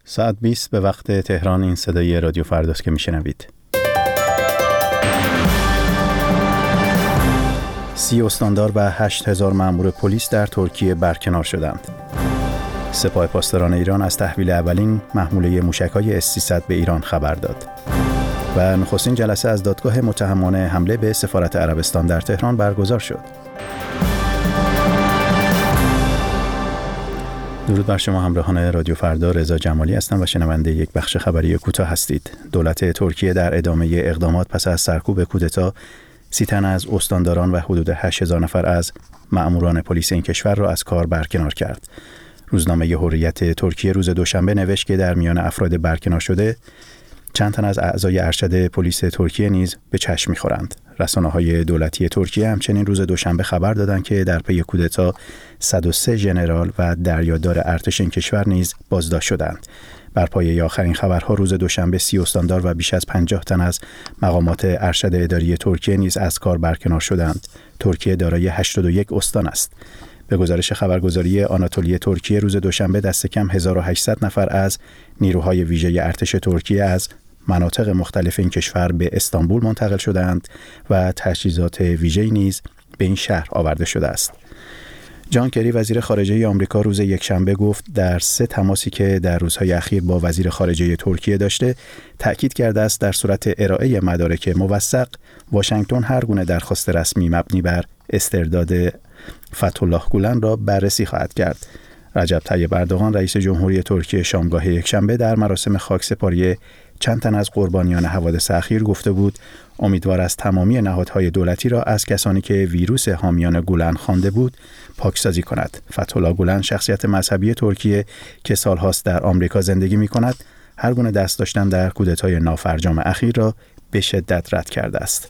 ساعت 20 به وقت تهران. این صدای رادیو فرداست که میشنوید. 30 استاندار و 8000 مأمور پلیس در ترکیه برکنار شدند. سپاه پاسداران ایران از تحویل اولین محموله موشک‌های S-300 به ایران خبر داد. و نخستین جلسه از دادگاه متهمان حمله به سفارت عربستان در تهران برگزار شد. درود بر شما همراهان رادیو فردا، رضا جمالی هستم و شنونده یک بخش خبری کوتاه هستید. دولت ترکیه در ادامه اقدامات پس از سرکوب کودتا 30 تن از استانداران و حدود 8000 نفر از مأموران پلیس این کشور را از کار برکنار کرد. روزنامه حریت ترکیه روز دوشنبه نوشت که در میان افراد برکنار شده چند تن از اعضای ارشد پلیس ترکیه نیز به چشم می‌خورند. رسانه‌های دولتی ترکیه همچنین روز دوشنبه خبر دادند که در پی کودتا 103 ژنرال و دریادار ارتش این کشور نیز بازداشت شدند. بر پایه آخرین خبرها روز دوشنبه 30 استاندار و بیش از 50 تن از مقامات ارشد اداری ترکیه نیز از کار برکنار شدند. ترکیه دارای 81 استان است. به گزارش خبرگزاری آناتولی ترکیه روز دوشنبه دست کم 1800 نفر از نیروهای ویژه ارتش ترکیه از مناطق مختلف این کشور به استانبول منتقل شدند و تجهیزات ویژه‌ای نیز به این شهر آورده شده است. جان کری وزیر خارجه آمریکا روز یکشنبه گفت در 3 تماسی که در روزهای اخیر با وزیر خارجه ترکیه داشته تأکید کرده است در صورت ارائه مدارک موثق واشنگتن هر گونه درخواست رسمی مبنی بر استرداد فتح‌الله گولن را بررسی خواهد کرد. رجب طیب اردوغان رئیس جمهوری ترکیه شامگاه یکشنبه در مراسم خاکسپاری چند تن از قربانیان حوادث اخیر گفته بود امیدوار است تمامی نهادهای دولتی را از کسانی که ویروس حامیان گولن خوانده بود پاکسازی کند. فتح‌الله گولن شخصیت مذهبی ترکیه که سالهاست در آمریکا زندگی می‌کند هر گونه دست داشتن در کودتای نافرجام اخیر را به شدت رد کرده است.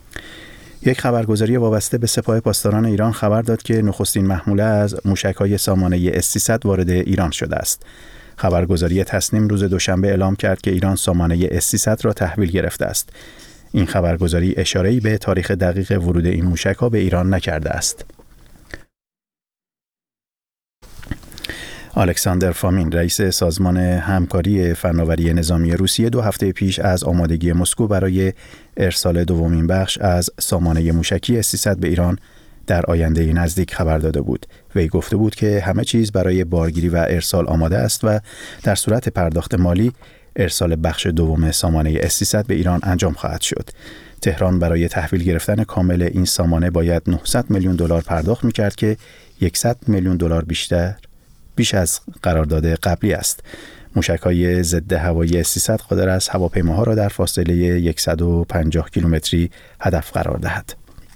یک خبرگزاری وابسته به سپاه پاسداران ایران خبر داد که نخستین محموله از موشک‌های سامانه S-300 وارد ایران شده است. خبرگزاری تصنیم روز دوشنبه اعلام کرد که ایران سامانه S-300 را تحویل گرفته است. این خبرگزاری اشاره‌ای به تاریخ دقیق ورود این موشک‌ها به ایران نکرده است. الکساندر فامین رئیس سازمان همکاری فناوری نظامی روسیه 2 هفته پیش از آمادگی مسکو برای ارسال دومین بخش از سامانه موشکی S-300 به ایران در آینده نزدیک خبر داده بود. وی گفته بود که همه چیز برای بارگیری و ارسال آماده است و در صورت پرداخت مالی ارسال بخش دوم سامانه S-300 به ایران انجام خواهد شد. تهران برای تحویل گرفتن کامل این سامانه باید 900 میلیون دلار پرداخت می‌کرد که 100 میلیون دلار بیش از قرارداد قبلی است. موشک‌های ضد هوایی S-300 قادر است هواپیماها را در فاصله 150 کیلومتری هدف قرار دهد.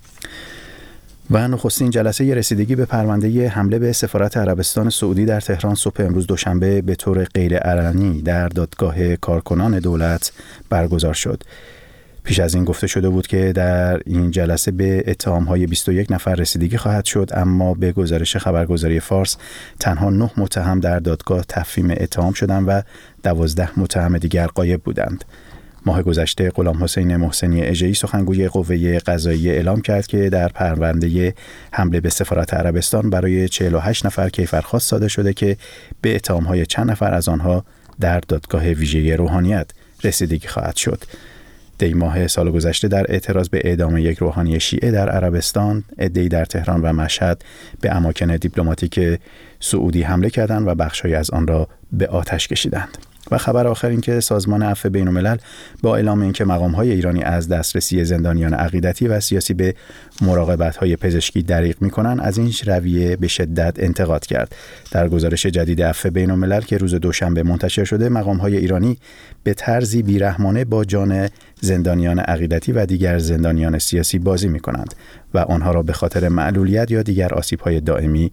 و نخستین جلسه رسیدگی به پرونده حمله به سفارت عربستان سعودی در تهران صبح امروز دوشنبه به طور غیرعلنی در دادگاه کارکنان دولت برگزار شد. پیش از این گفته شده بود که در این جلسه به اتهام‌های 21 نفر رسیدگی خواهد شد، اما به گزارش خبرگزاری فارس تنها 9 متهم در دادگاه تفهیم اتهام شدند و 12 متهم دیگر غایب بودند. ماه گذشته غلامحسین محسنی اژه‌ای سخنگوی قوه قضاییه اعلام کرد که در پرونده حمله به سفارت عربستان برای 48 نفر کیفرخواست صادر شده که به اتهام‌های چند نفر از آنها در دادگاه ویژه روحانیت رسیدگی خواهد شد. دی ماه سال گذشته در اعتراض به اعدام یک روحانی شیعه در عربستان، عده‌ای در تهران و مشهد به اماکن دیپلماتیک سعودی حمله کردند و بخش‌هایی از آن را به آتش کشیدند. و خبر آخر این که سازمان عفو بین‌الملل با اعلام اینکه مقام‌های ایرانی از دسترسی زندانیان عقیدتی و سیاسی به مراقبت‌های پزشکی دریغ می‌کنند، از این رویه به شدت انتقاد کرد. در گزارش جدید عفو بین‌الملل که روز دوشنبه منتشر شده، مقام‌های ایرانی به طرزی بیرحمانه با جان زندانیان عقیدتی و دیگر زندانیان سیاسی بازی می‌کنند و آنها را به خاطر معلولیت یا دیگر آسیب‌های دائمی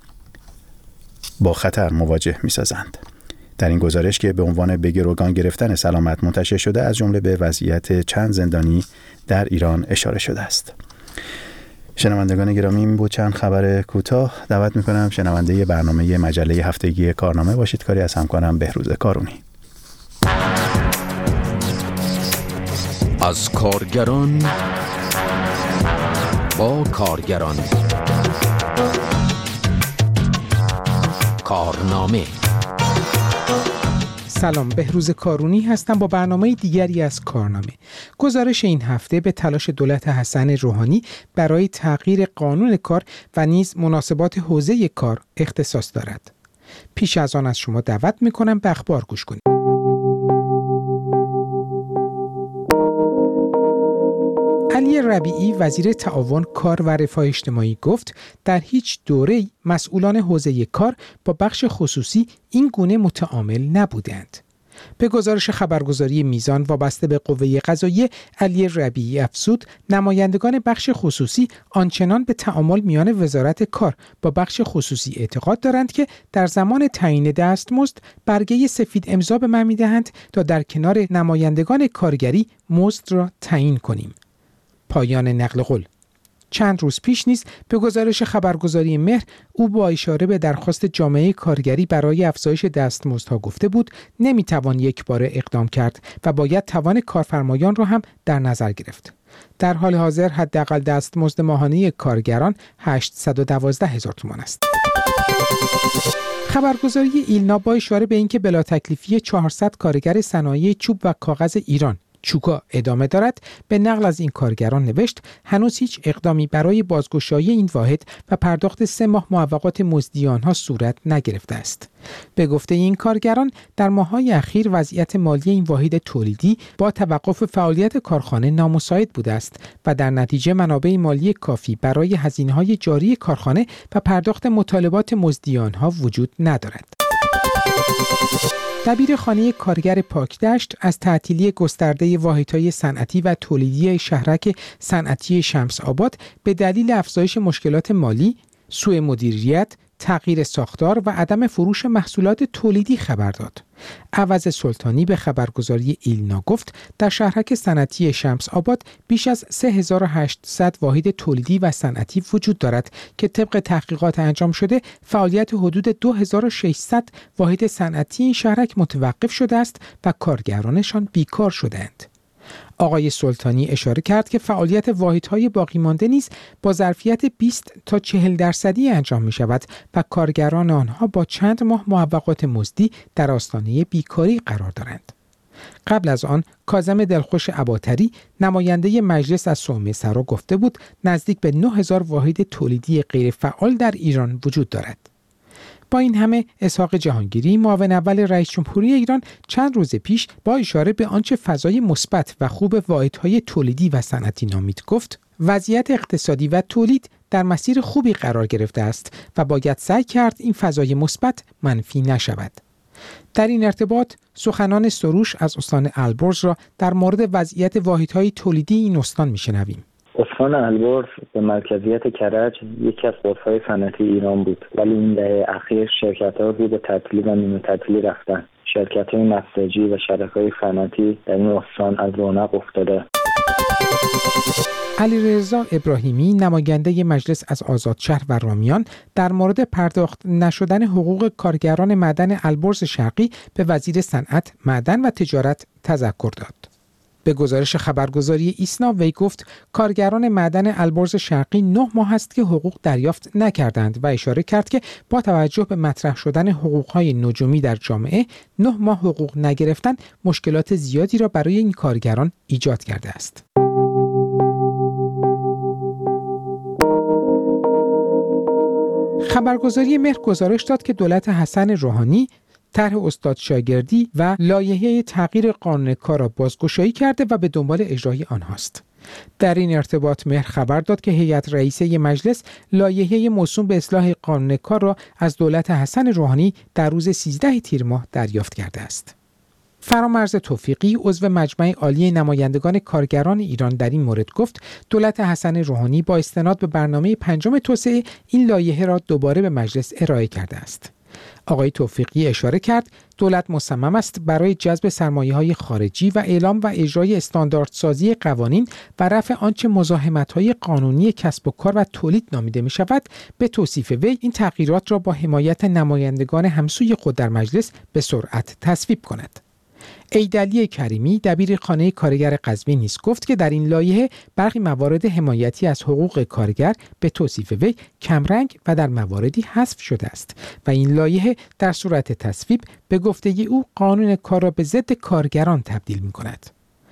با خطر مواجه می‌سازند. در این گزارش که به عنوان به گروگان گرفتن سلامت منتشر شده، از جمله به وضعیت چند زندانی در ایران اشاره شده است. شنوندگان گرامی، این بود چند خبر کوتاه. دعوت می‌کنم شنونده برنامه مجله هفتگی کارنامه باشید. کاری از همکارم بهروز کارونی. از کارگران با کارگران، کارنامه سلام، بهروز کارونی هستم با برنامه دیگری از کارنامه. گزارش این هفته به تلاش دولت حسن روحانی برای تغییر قانون کار و نیز مناسبات حوزه کار اختصاص دارد. پیش از آن از شما دعوت می‌کنم به اخبار گوش کنید. علی ربیعی وزیر تعاون کار و رفاه اجتماعی گفت در هیچ دوره‌ای مسئولان حوزه کار با بخش خصوصی این گونه متعامل نبودند. به گزارش خبرگزاری میزان وابسته به قوه قضاییه، علی ربیعی افزود نمایندگان بخش خصوصی آنچنان به تعامل میان وزارت کار با بخش خصوصی اعتقاد دارند که در زمان تعیین دستمزد برگه سفید امضا به من می‌دهند تا در کنار نمایندگان کارگری مزد را تعیین کنیم. پایان نقل قول. چند روز پیش نیز به گزارش خبرگزاری مهر او با اشاره به درخواست جامعه کارگری برای افزایش دستمزدها گفته بود نمیتوان یک باره اقدام کرد و باید توان کارفرمایان را هم در نظر گرفت. در حال حاضر حداقل دستمزد ماهانه کارگران 812,000 تومان است. خبرگزاری ایلنا با اشاره به اینکه بلا تکلیفی 400 کارگر صنایع چوب و کاغذ ایران چوکا ادامه دارد، به نقل از این کارگران نوشت هنوز هیچ اقدامی برای بازگشایی این واحد و پرداخت 3 ماه معوقات مزدی آنها صورت نگرفته است. به گفته این کارگران در ماه‌های اخیر وضعیت مالی این واحد تولیدی با توقف فعالیت کارخانه نامساعد بوده است و در نتیجه منابع مالی کافی برای هزینه‌های جاری کارخانه و پرداخت مطالبات مزدی آنها وجود ندارد. دبیرخانه کارگر پاکدشت از تعطیلی گسترده واحدهای صنعتی و تولیدی شهرک صنعتی شمس آباد به دلیل افزایش مشکلات مالی، سوء مدیریت، تغییر ساختار و عدم فروش محصولات تولیدی خبر داد. عوض سلطانی به خبرگزاری ایلنا گفت در شهرک صنعتی شمس آباد بیش از 3800 واحد تولیدی و صنعتی وجود دارد که طبق تحقیقات انجام شده فعالیت حدود 2600 واحد صنعتی این شهرک متوقف شده است و کارگرانشان بیکار شدند. آقای سلطانی اشاره کرد که فعالیت واحدهای باقی مانده نیز با ظرفیت 20 تا 40% انجام می شود و کارگران آنها با چند ماه معوقات مزدی در آستانه بیکاری قرار دارند. قبل از آن کاظم دلخوش اباطری نماینده مجلس از صومعه سرا گفته بود نزدیک به 9000 واحد تولیدی غیر فعال در ایران وجود دارد. با این همه اسحاق جهانگیری معاون اول رئیس جمهوری ایران چند روز پیش با اشاره به آنچه فضای مثبت و خوب واحدهای تولیدی و صنعتی نامید گفت وضعیت اقتصادی و تولید در مسیر خوبی قرار گرفته است و باید سعی کرد این فضای مثبت منفی نشود. در این ارتباط سخنان سروش از استان البرز را در مورد وضعیت واحدهای تولیدی این استان میشنویم. استان البرز به مرکزیت کرج یکی از قطب‌های صنعتی ایران بود، ولی این دهه اخیر شرکت‌ها رو به تعطیلی و نیمه تعطیلی رفتن. شرکت‌های نساجی و شرکت‌های صنعتی در این استان از رونق افتاده. علیرضا ابراهیمی نماینده مجلس از آزادشهر و رامیان در مورد پرداخت نشدن حقوق کارگران معدن البرز شرقی به وزیر صنعت، معدن و تجارت تذکر داد. به گزارش خبرگزاری ایسنا وی گفت کارگران معدن البرز شرقی 9 ماه است که حقوق دریافت نکردند و اشاره کرد که با توجه به مطرح شدن حقوق‌های نجومی در جامعه 9 ماه حقوق نگرفتن مشکلات زیادی را برای این کارگران ایجاد کرده است. خبرگزاری مهر گزارش داد که دولت حسن روحانی طرح استاد شاگردی و لایحه تغییر قانون کار را بازگشایی کرده و به دنبال اجرای آنهاست. در این ارتباط مهر خبر داد که هیئت رئیسه مجلس لایحه موسوم به اصلاح قانون کار را از دولت حسن روحانی در روز 13 تیر ماه دریافت کرده است. فرامرز توفیقی عضو مجمع عالی نمایندگان کارگران ایران در این مورد گفت دولت حسن روحانی با استناد به برنامه 5 توسعه این لایحه را دوباره به مجلس ارائه کرده است. آقای توفیقی اشاره کرد دولت مصمم است برای جذب سرمایه‌های خارجی و اعلام و اجرای استانداردسازی قوانین و رفع آنچه مزاحمت‌های قانونی کسب و کار و تولید نامیده می‌شود به توصیف وی این تغییرات را با حمایت نمایندگان همسوی خود در مجلس به سرعت تصویب کند. ایدعلی کریمی دبیر خانه کارگر قزوین نیز گفت که در این لایحه برخی موارد حمایتی از حقوق کارگر به توصیف وی کمرنگ و در مواردی حذف شده است و این لایحه در صورت تصویب به گفته او قانون کار را به ضد کارگران تبدیل می‌کند.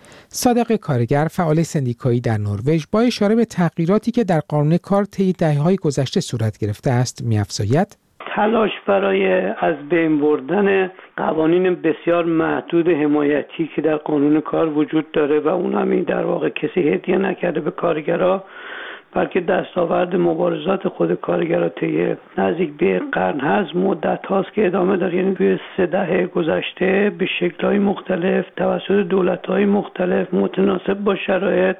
صادق کارگر، فعال سندیکایی در نروژ، با اشاره به تغییراتی که در قانون کار طی دهه‌های گذشته صورت گرفته است، می‌افزاید: تلاش برای از بین بردن قوانین بسیار محدود حمایتی که در قانون کار وجود داره و اون هم در واقع کسی هدیه نکرده به کارگرها، بلکه دستاورد مبارزات خود کارگرها طی نزدیک به قرن هست، مدت هاست که ادامه داره. یعنی توی 3 دهه گذشته به شکل‌های مختلف توسط دولت‌های مختلف متناسب با شرایط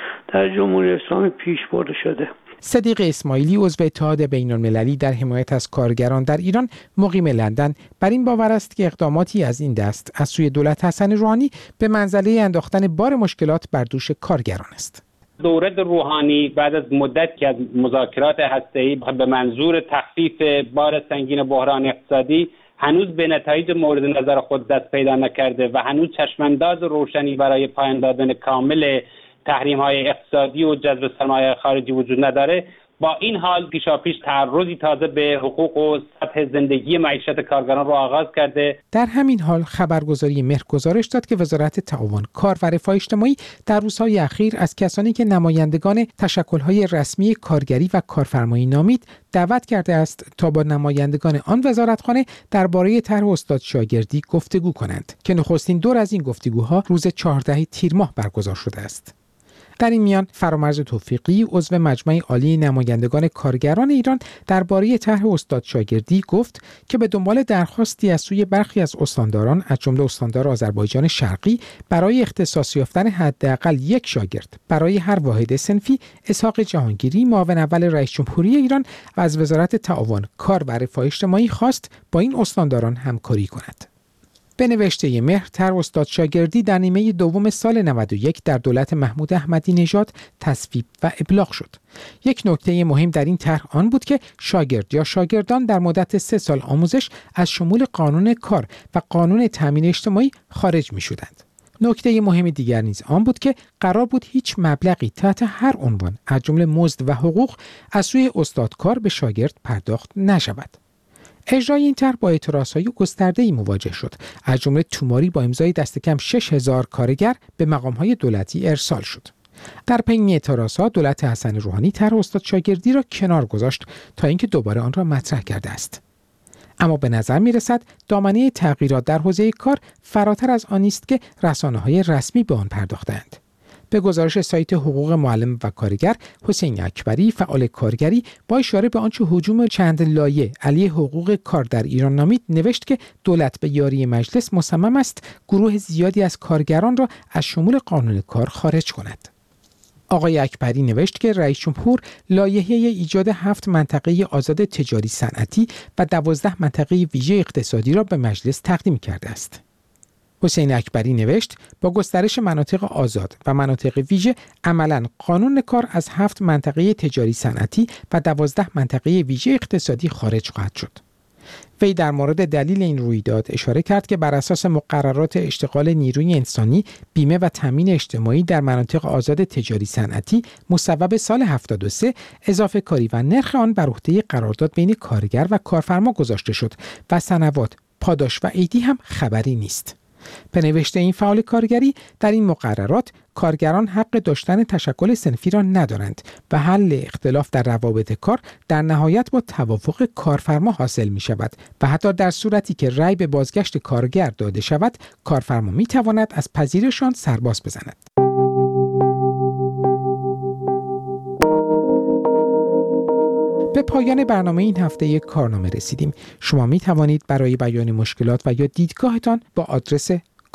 در جمهوری اسلامی پیش برده شده. صدیق اسماعیلی، عضو اتحاد بین‌المللی در حمایت از کارگران در ایران، مقیم لندن، بر این باور است که اقداماتی از این دست از سوی دولت حسن روحانی به منزله انداختن بار مشکلات بر دوش کارگران است. دولت روحانی بعد از مدت که از مذاکرات هسته‌ای به منظور تخفیف بار سنگین بحران اقتصادی هنوز به نتایج مورد نظر خود دست پیدا نکرده و هنوز چشمانداز روشنی برای پایان دادن کامل تحریم‌های اقتصادی و جذب سرمایه خارجی وجود نداره، با این حال پیشاپیش تعرضی تازه به حقوق و سطح زندگی معیشت کارگران را آغاز کرده. در همین حال خبرگزاری مهر گزارش داد که وزارت تعاون، کار و رفاه اجتماعی در روزهای اخیر از کسانی که نمایندگان تشکل‌های رسمی کارگری و کارفرمایی نامید دعوت کرده است تا با نمایندگان آن وزارتخانه درباره طرح استاد شاگردی گفتگو کنند که نخستین دور از این گفتگوها روز 14 تیر ماه برگزار شده است. در این میان فرامرز توفیقی، عضو مجمع عالی نمایندگان کارگران ایران، درباره طرح استاد شاگردی گفت که به دنبال درخواستی از سوی برخی از استانداران از جمله استاندار آذربایجان شرقی برای اختصاص یافتن حداقل 1 شاگرد برای هر واحد صنفی، اسحاق جهانگیری، معاون اول رئیس جمهوری ایران و از وزارت تعاون، کار و رفاه اجتماعی خواست با این استانداران همکاری کند. به نوشته مهر، طرح استاد شاگردی در نیمه دوم سال 91 در دولت محمود احمدی نژاد تصویب و ابلاغ شد. یک نکته مهم در این طرح آن بود که شاگرد یا شاگردان در مدت 3 سال آموزش از شمول قانون کار و قانون تامین اجتماعی خارج می شدند. نکته مهم دیگر نیز آن بود که قرار بود هیچ مبلغی تحت هر عنوان از جمله مزد و حقوق از سوی استادکار به شاگرد پرداخت نشود. اجرای این طرح با اعتراضهای گسترده‌ای مواجه شد. از جمله توماری با امضای دست کم 6000 کارگر به مقام‌های دولتی ارسال شد. در پی این اعتراضات دولت حسن روحانی طرح استاد شاگردی را کنار گذاشت تا اینکه دوباره آن را مطرح کرده است. اما به نظر می‌رسد دامنه تغییرات در حوزه کار فراتر از آن است که رسانه‌های رسمی به آن پرداختند. به گزارش سایت حقوق معلم و کارگر، حسین اکبری، فعال کارگری، با اشاره به آنچه هجوم چند لایه علیه حقوق کار در ایران نامید، نوشت که دولت به یاری مجلس مصمم است گروه زیادی از کارگران را از شمول قانون کار خارج کند. آقای اکبری نوشت که رئیس جمهور لایحه ایجاد 7 منطقه آزاد تجاری صنعتی و 12 منطقه ویژه اقتصادی را به مجلس تقدیم کرده است. حسین اکبری نوشت با گسترش مناطق آزاد و مناطق ویژه عملاً قانون کار از 7 منطقه تجاری صنعتی و 12 منطقه ویژه اقتصادی خارج خواهد شد. وی در مورد دلیل این رویداد اشاره کرد که بر اساس مقررات اشتغال نیروی انسانی، بیمه و تامین اجتماعی در مناطق آزاد تجاری صنعتی مصوب سال 73 اضافه کاری و نرخ آن بر عهده قرارداد بین کارگر و کارفرما گذاشته شد و سنوات، پاداش و عیدی هم خبری نیست. به نوشته این فعال کارگری، در این مقررات کارگران حق داشتن تشکل صنفی را ندارند و حل اختلاف در روابط کار در نهایت با توافق کارفرما حاصل می شود و حتی در صورتی که رأی به بازگشت کارگر داده شود، کارفرما می تواند از پذیرشان سرباز بزند. به پایان برنامه این هفته کارنامه رسیدیم. شما می توانید برای بیان مشکلات و یا دیدگاهتان با آدرس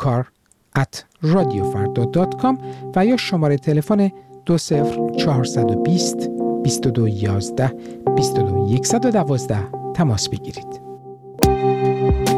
kar@radiofarda.com و یا شماره تلفن 20420 2211 22112 تماس بگیرید.